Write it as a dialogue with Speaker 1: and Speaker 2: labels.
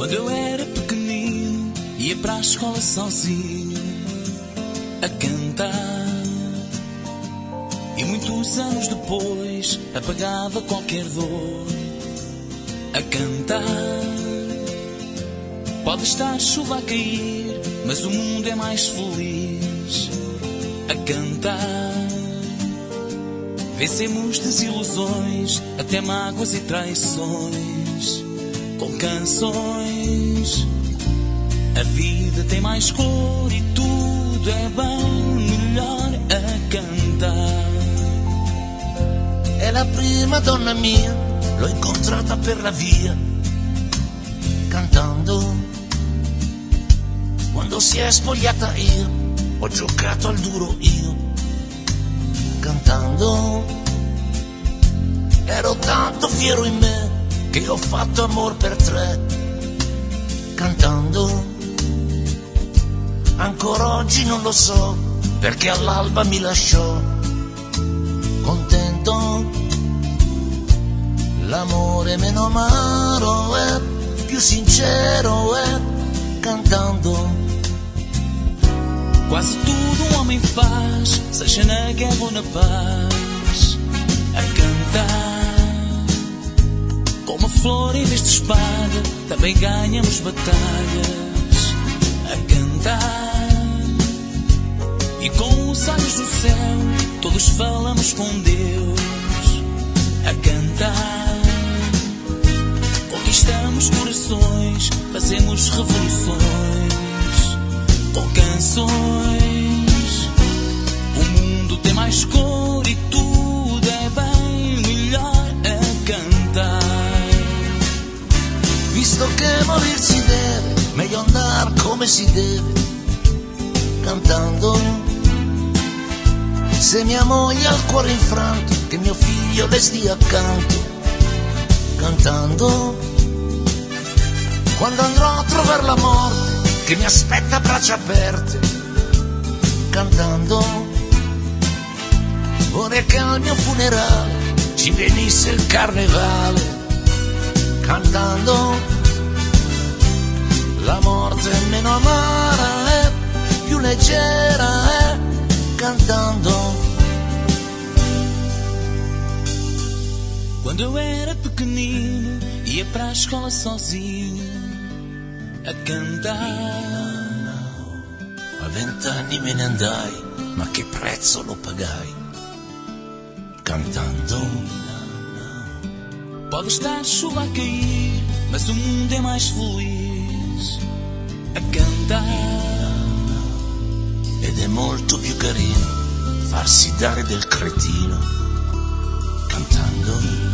Speaker 1: Quando eu era pequenino, ia para a escola sozinho a cantar. E muitos anos depois apagava qualquer dor a cantar. Pode estar chuva a cair, mas o mundo é mais feliz a cantar. Vencemos desilusões, até mágoas e traições, com canções. A vida tem mais cor e tudo é bem melhor a cantar.
Speaker 2: È la prima donna mia, l'ho incontrata per la via, cantando. Quando si è spogliata io, ho giocato al duro io, cantando. Ero tanto fiero in me che ho fatto amor per tre, cantando. Ancora oggi non lo so perché all'alba mi lasciò, contento. L'amore meno amaro è più sincero è cantando.
Speaker 1: Quase tudo um homem faz, seja na guerra ou na paz, a cantar. Com uma flor em vez de espada, também ganhamos batalhas, a cantar. E com os olhos no céu, todos falamos com Deus, a cantar. Conquistamos corações, fazemos revoluções, com canções. O mundo tem mais cor e tudo é bem melhor a cantar.
Speaker 2: Visto che morir si deve, meglio andar come si deve, cantando. Se mia moglie ha il cuore infranto, che mio figlio le stia accanto, cantando. Quando andrò a trovare la morte, che mi aspetta a braccia aperte, cantando. Vorrei che al mio funerale ci venisse il carnevale, cantando. La morte è meno amara, è più leggera, è cantando.
Speaker 1: Quando eu era pequenino, ia para a escola sozinho a cantar.
Speaker 2: A 20 anni me ne andai, ma che prezzo lo pagai, cantando.
Speaker 1: Pode estar chuva a cair, mas o mundo é mais feliz a cantar.
Speaker 2: Ed è molto più carino farsi dare del cretino, cantando.